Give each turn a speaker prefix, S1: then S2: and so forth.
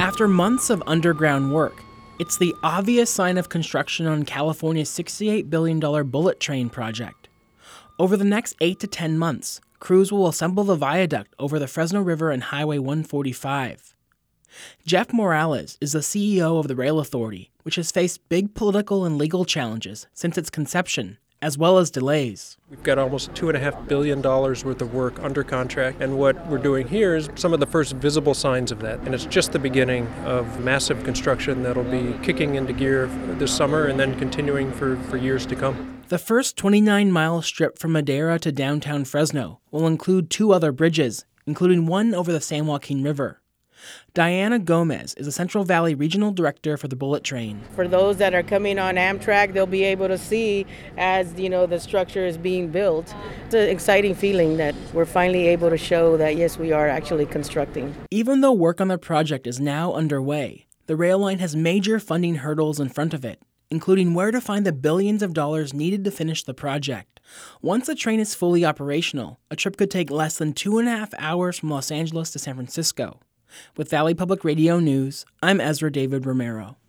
S1: After months of underground work, it's the obvious sign of construction on California's $68 billion bullet train project. Over the next 8 to 10 months, crews will assemble the viaduct over the Fresno River and Highway 145. Jeff Morales is the CEO of the Rail Authority, which has faced big political and legal challenges since its conception, as well as delays.
S2: We've got almost $2.5 billion worth of work under contract, and what we're doing here is some of the first visible signs of that. And it's just the beginning of massive construction that'll be kicking into gear this summer and then continuing for years to come.
S1: The first 29-mile strip from Madera to downtown Fresno will include 2 other bridges, including one over the San Joaquin River. Diana Gomez is the Central Valley Regional Director for the bullet train.
S3: For those that are coming on Amtrak, they'll be able to see as, the structure is being built. It's an exciting feeling that we're finally able to show that, yes, we are actually constructing.
S1: Even though work on the project is now underway, the rail line has major funding hurdles in front of it, including where to find the billions of dollars needed to finish the project. Once the train is fully operational, a trip could take less than 2.5 hours from Los Angeles to San Francisco. With Valley Public Radio News, I'm Ezra David Romero.